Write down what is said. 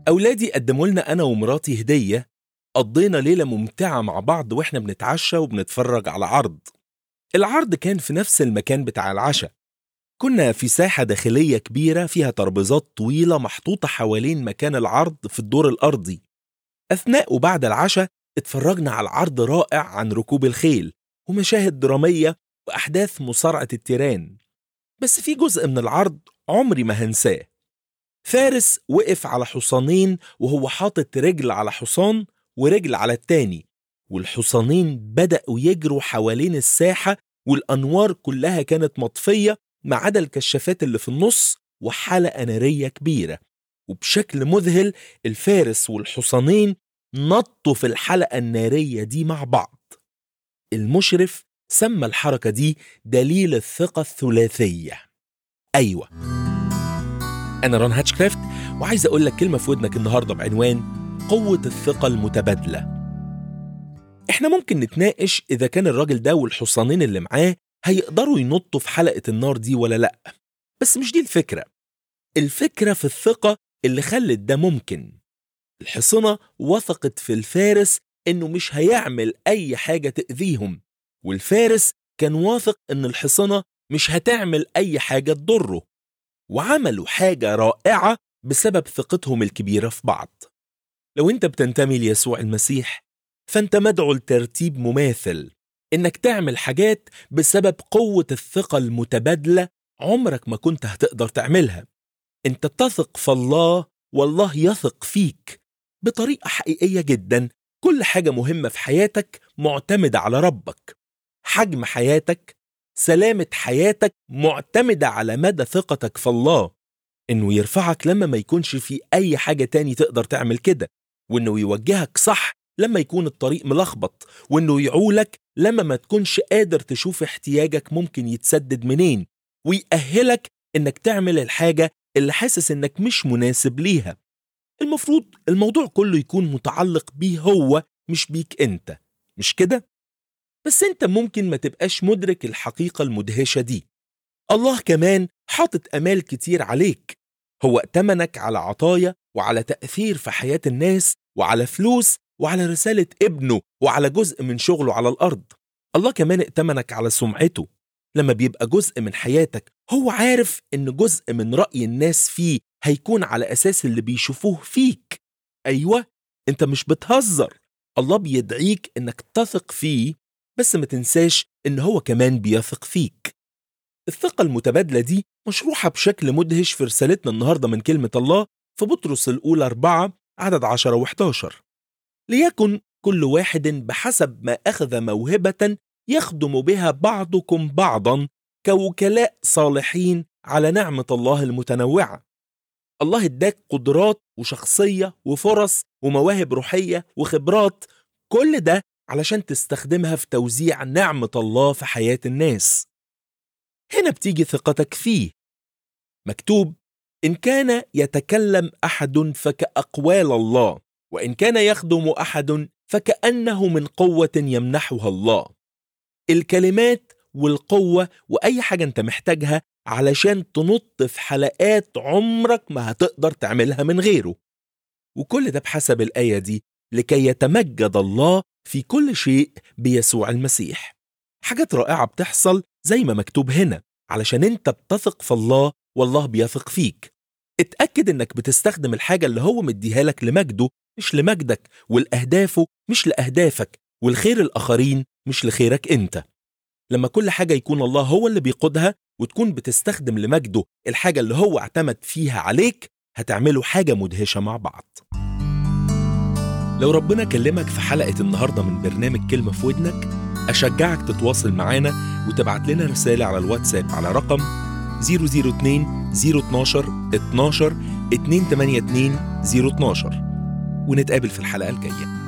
أولادي قدموا لنا أنا ومراتي هدية. قضينا ليلة ممتعة مع بعض وإحنا بنتعشى وبنتفرج على عرض. العرض كان في نفس المكان بتاع العشاء. كنا في ساحة داخلية كبيرة فيها ترابيزات طويلة محطوطة حوالين مكان العرض في الدور الأرضي. أثناء وبعد العشاء اتفرجنا على عرض رائع عن ركوب الخيل ومشاهد درامية وأحداث مصارعة التيران. بس في جزء من العرض عمري ما هنساه. فارس وقف على حصانين وهو حاطط رجل على حصان ورجل على التاني، والحصانين بدأوا يجروا حوالين الساحة والأنوار كلها كانت مطفية ما عدا الكشافات اللي في النص وحلقة نارية كبيرة. وبشكل مذهل الفارس والحصانين نطوا في الحلقة النارية دي مع بعض. المشرف سمى الحركة دي دليل الثقة الثلاثية. أيوة، أنا ران هاتشكرافت وعايز أقول لك كلمة في ودنك النهاردة بعنوان قوة الثقة المتبادلة. إحنا ممكن نتناقش إذا كان الراجل ده والحصانين اللي معاه هيقدروا ينطوا في حلقة النار دي ولا لأ، بس مش دي الفكرة. الفكرة في الثقة اللي خلت ده ممكن. الحصنة وثقت في الفارس إنه مش هيعمل أي حاجة تأذيهم، والفارس كان واثق إن الحصنة مش هتعمل أي حاجة تضره، وعملوا حاجة رائعة بسبب ثقتهم الكبيرة في بعض. لو أنت بتنتمي ليسوع المسيح فأنت مدعو لترتيب مماثل، إنك تعمل حاجات بسبب قوة الثقة المتبادلة عمرك ما كنت هتقدر تعملها. أنت تثق في الله والله يثق فيك بطريقة حقيقية جدا. كل حاجة مهمة في حياتك معتمدة على ربك. حجم حياتك، سلامة حياتك معتمدة على مدى ثقتك في الله، إنه يرفعك لما ما يكونش في أي حاجة تاني تقدر تعمل كده، وإنه يوجهك صح لما يكون الطريق ملخبط، وإنه يعولك لما ما تكونش قادر تشوف احتياجك ممكن يتسدد منين، ويأهلك إنك تعمل الحاجة اللي حاسس إنك مش مناسب ليها. المفروض الموضوع كله يكون متعلق بيه هو مش بيك أنت، مش كده؟ بس أنت ممكن ما تبقاش مدرك الحقيقة المدهشة دي. الله كمان حاطط أمال كتير عليك. هو ائتمنك على عطايا وعلى تأثير في حياة الناس وعلى فلوس وعلى رسالة ابنه وعلى جزء من شغله على الأرض. الله كمان ائتمنك على سمعته. لما بيبقى جزء من حياتك هو عارف إن جزء من رأي الناس فيه هيكون على أساس اللي بيشوفوه فيك. أيوة، أنت مش بتهزر. الله بيدعيك إنك تثق فيه، بس ما تنساش إن هو كمان بيثق فيك. الثقة المتبادلة دي مشروحة بشكل مدهش في رسالتنا النهاردة من كلمة الله في بطرس الأولى 4 عدد 10 و11. ليكن كل واحد بحسب ما أخذ موهبة يخدم بها بعضكم بعضا كوكلاء صالحين على نعمة الله المتنوعة. الله اداك قدرات وشخصية وفرص ومواهب روحية وخبرات، كل ده علشان تستخدمها في توزيع نعمة الله في حياة الناس. هنا بتيجي ثقتك فيه. مكتوب: إن كان يتكلم أحد فكأقوال الله، وإن كان يخدم أحد فكأنه من قوة يمنحها الله. الكلمات والقوة وأي حاجة أنت محتاجها علشان تنط في حلقات عمرك ما هتقدر تعملها من غيره، وكل ده بحسب الآية دي لكي يتمجد الله في كل شيء بيسوع المسيح. حاجات رائعة بتحصل زي ما مكتوب هنا علشان انت بتثق في الله والله بيثق فيك. اتأكد انك بتستخدم الحاجة اللي هو مديها لك لمجده مش لمجدك، والأهدافه مش لأهدافك، والخير الآخرين مش لخيرك انت. لما كل حاجة يكون الله هو اللي بيقودها وتكون بتستخدم لمجده الحاجة اللي هو اعتمد فيها عليك، هتعملوا حاجة مدهشة مع بعض. لو ربنا كلمك في حلقة النهاردة من برنامج كلمة في ودنك، أشجعك تتواصل معانا وتبعت لنا رسالة على الواتساب على رقم 002 012 12 282 012 ونتقابل في الحلقة الجاية.